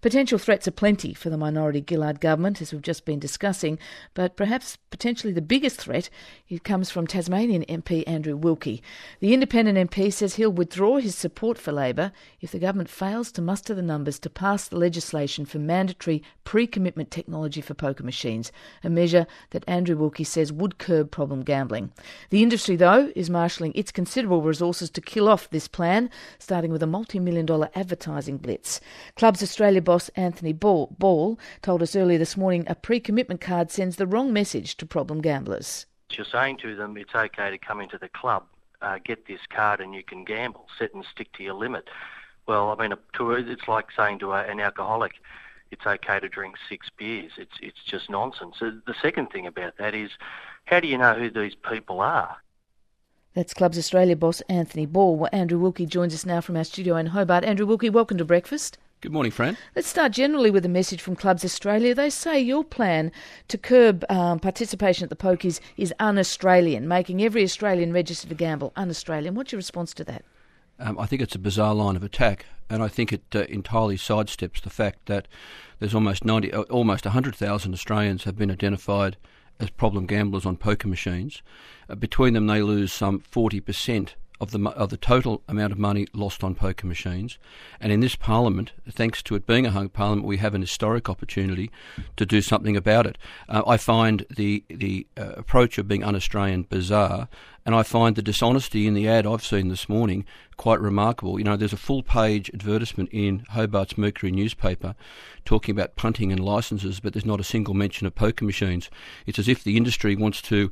Potential threats are plenty for the minority Gillard government, as we've just been discussing, but perhaps potentially the biggest threat comes from Tasmanian MP Andrew Wilkie. The independent MP says he'll withdraw his support for Labor if the government fails to muster the numbers to pass the legislation for mandatory pre-commitment technology for poker machines, a measure that Andrew Wilkie says would curb problem gambling. The industry, though, is marshalling its considerable resources to kill off this plan, starting with a multi-million-dollar advertising blitz. Clubs Australia boss Anthony Ball told us earlier this morning a pre-commitment card sends the wrong message to problem gamblers. You're saying to them it's okay to come into the club, get this card and you can gamble, set and stick to your limit. Well, I mean, it's like saying to an alcoholic, it's okay to drink 6 beers. It's just nonsense. So the second thing about that is, how do you know who these people are? That's Clubs Australia boss Anthony Ball. Well, Andrew Wilkie joins us now from our studio in Hobart. Andrew Wilkie, welcome to Breakfast. Good morning, Fran. Let's start generally with a message from Clubs Australia. They say your plan to curb participation at the pokies is un-Australian, making every Australian registered to gamble un-Australian. What's your response to that? I think it's a bizarre line of attack, and I think it entirely sidesteps the fact that there's almost 100,000 Australians have been identified as problem gamblers on poker machines. Between them, they lose some 40% of the total amount of money lost on poker machines. And in this Parliament, thanks to it being a hung Parliament, we have an historic opportunity to do something about it. I find the approach of being un-Australian bizarre, and I find the dishonesty in the ad I've seen this morning quite remarkable. You know, there's a full-page advertisement in Hobart's Mercury newspaper talking about punting and licences, but there's not a single mention of poker machines. It's as if the industry wants to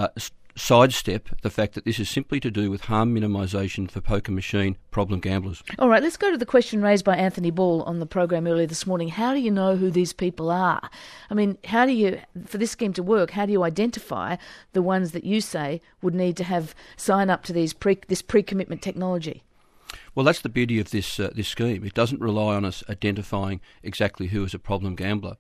sidestep the fact that this is simply to do with harm minimisation for poker machine problem gamblers. All right, let's go to the question raised by Anthony Ball on the program earlier this morning. How do you know who these people are? I mean, how do you, for this scheme to work, how do you identify the ones that you say would need to have sign up to this pre-commitment technology? Well, that's the beauty of this scheme. It doesn't rely on us identifying exactly who is a problem gambler.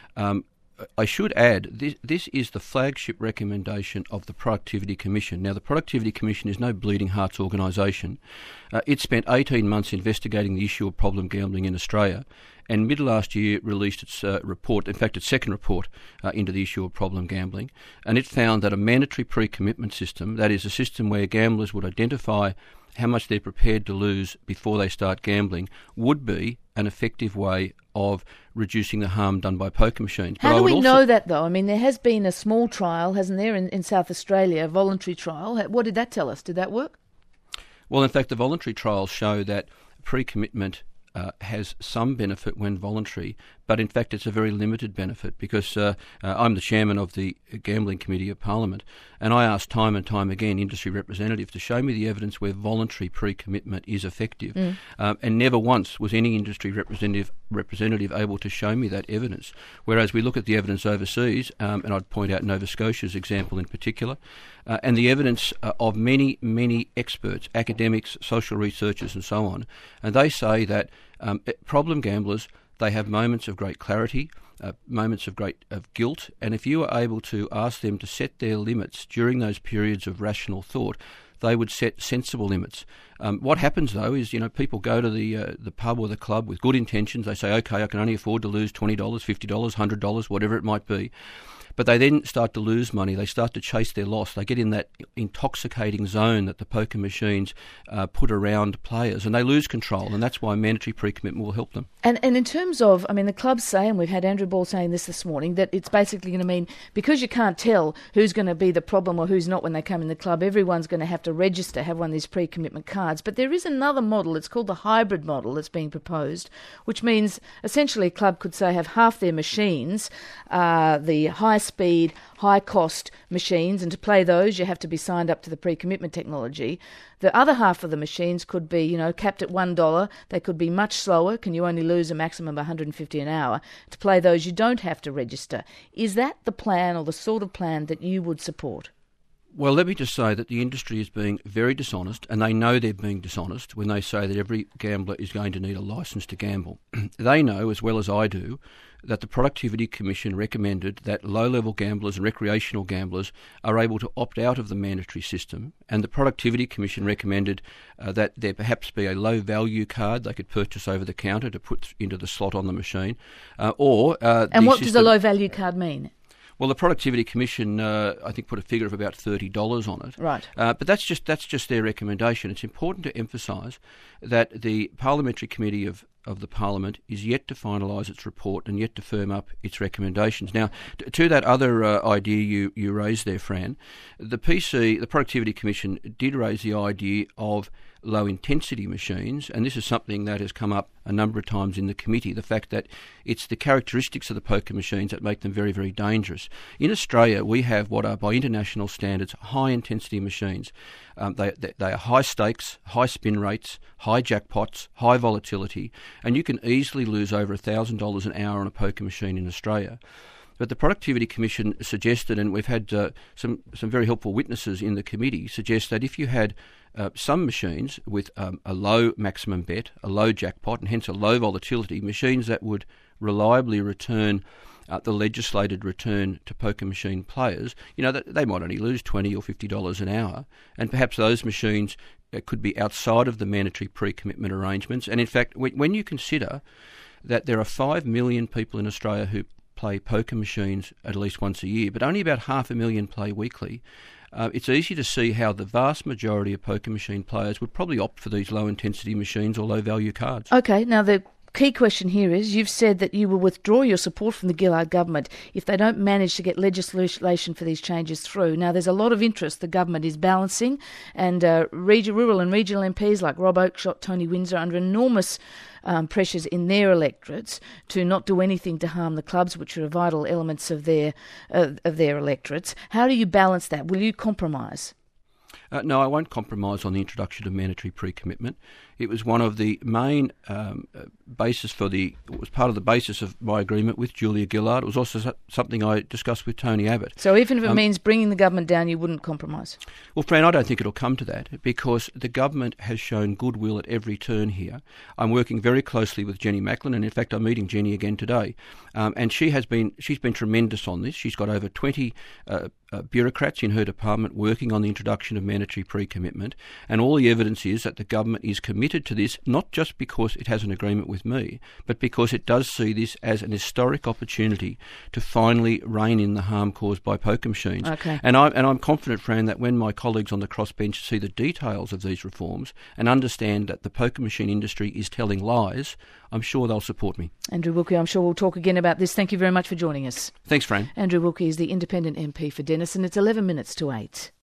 I should add, this is the flagship recommendation of the Productivity Commission. Now, the Productivity Commission is no bleeding hearts organisation. It spent 18 months investigating the issue of problem gambling in Australia, and mid-last year released its report, in fact its second report, into the issue of problem gambling, and it found that a mandatory pre-commitment system, that is a system where gamblers would identify how much they're prepared to lose before they start gambling, would be an effective way of reducing the harm done by poker machines. How do we know that, though? I mean, there has been a small trial, hasn't there, in South Australia, a voluntary trial. What did that tell us? Did that work? Well, in fact, the voluntary trials show that pre-commitment has some benefit when voluntary, but in fact it's a very limited benefit because I'm the chairman of the Gambling Committee of Parliament, and I ask time and time again industry representatives to show me the evidence where voluntary pre-commitment is effective, and never once was any industry representative able to show me that evidence. Whereas we look at the evidence overseas, and I'd point out Nova Scotia's example in particular, and the evidence of many, many experts, academics, social researchers and so on, and they say that problem gamblers, they have moments of great clarity, moments of guilt, and if you are able to ask them to set their limits during those periods of rational thought, they would set sensible limits. What happens, though, is people go to the pub or the club with good intentions. They say, OK, I can only afford to lose $20, $50, $100, whatever it might be. But they then start to lose money. They start to chase their loss. They get in that intoxicating zone that the poker machines put around players, and they lose control, and that's why mandatory pre-commitment will help them. And in terms of, I mean, the clubs say, and we've had Andrew Ball saying this morning, that it's basically going to mean, because you can't tell who's going to be the problem or who's not when they come in the club, everyone's going to have to register, have one of these pre-commitment cards. But there is another model, it's called the hybrid model that's being proposed, which means essentially a club could say have half their machines, the high-speed, high-cost machines, and to play those you have to be signed up to the pre-commitment technology. The other half of the machines could be, capped at $1. They could be much slower. Can you only lose a maximum of $150 an hour? To play those, you don't have to register. Is that the plan or the sort of plan that you would support? Well, let me just say that the industry is being very dishonest, and they know they're being dishonest when they say that every gambler is going to need a licence to gamble. They know, as well as I do, that the Productivity Commission recommended that low-level gamblers and recreational gamblers are able to opt out of the mandatory system, and the Productivity Commission recommended that there perhaps be a low-value card they could purchase over the counter to put into the slot on the machine, And what does a low-value card mean? Well, the Productivity Commission, I think, put a figure of about $30 on it. Right. But that's just their recommendation. It's important to emphasise that the Parliamentary Committee of the Parliament is yet to finalise its report and yet to firm up its recommendations. Now, to that other idea you raised there, Fran, the Productivity Commission did raise the idea of low-intensity machines, and this is something that has come up a number of times in the committee, the fact that it's the characteristics of the poker machines that make them very, very dangerous. In Australia, we have what are, by international standards, high-intensity machines. They are high stakes, high spin rates, high jackpots, high volatility, and you can easily lose over $1,000 an hour on a poker machine in Australia. But the Productivity Commission suggested, and we've had some very helpful witnesses in the committee, suggest that if you had some machines with a low maximum bet, a low jackpot, and hence a low volatility, machines that would reliably return the legislated return to poker machine players, that they might only lose $20 or $50 an hour, and perhaps those machines could be outside of the mandatory pre-commitment arrangements. And in fact, when you consider that there are 5 million people in Australia who play poker machines at least once a year, but only about 500,000 play weekly, it's easy to see how the vast majority of poker machine players would probably opt for these low-intensity machines or low-value cards. Okay, now the key question here is, you've said that you will withdraw your support from the Gillard government if they don't manage to get legislation for these changes through. Now, there's a lot of interest the government is balancing, and rural and regional MPs like Rob Oakeshott, Tony Windsor, under enormous pressures in their electorates to not do anything to harm the clubs, which are vital elements of their electorates. How do you balance that? Will you compromise? No, I won't compromise on the introduction of mandatory pre-commitment. It was one of the main it was part of the basis of my agreement with Julia Gillard. It was also something I discussed with Tony Abbott. So even if it means bringing the government down, you wouldn't compromise? Well, Fran, I don't think it'll come to that, because the government has shown goodwill at every turn here. I'm working very closely with Jenny Macklin, and in fact I'm meeting Jenny again today. And she's been tremendous on this. She's got over 20 bureaucrats in her department working on the introduction of mandatory pre-commitment, and all the evidence is that the government is committed to this, not just because it has an agreement with me, but because it does see this as an historic opportunity to finally rein in the harm caused by poker machines. Okay. And I'm confident, Fran, that when my colleagues on the crossbench see the details of these reforms and understand that the poker machine industry is telling lies, I'm sure they'll support me. Andrew Wilkie, I'm sure we'll talk again about this. Thank you very much for joining us. Thanks, Fran. Andrew Wilkie is the Independent MP for Denison. It's 11 minutes to 8.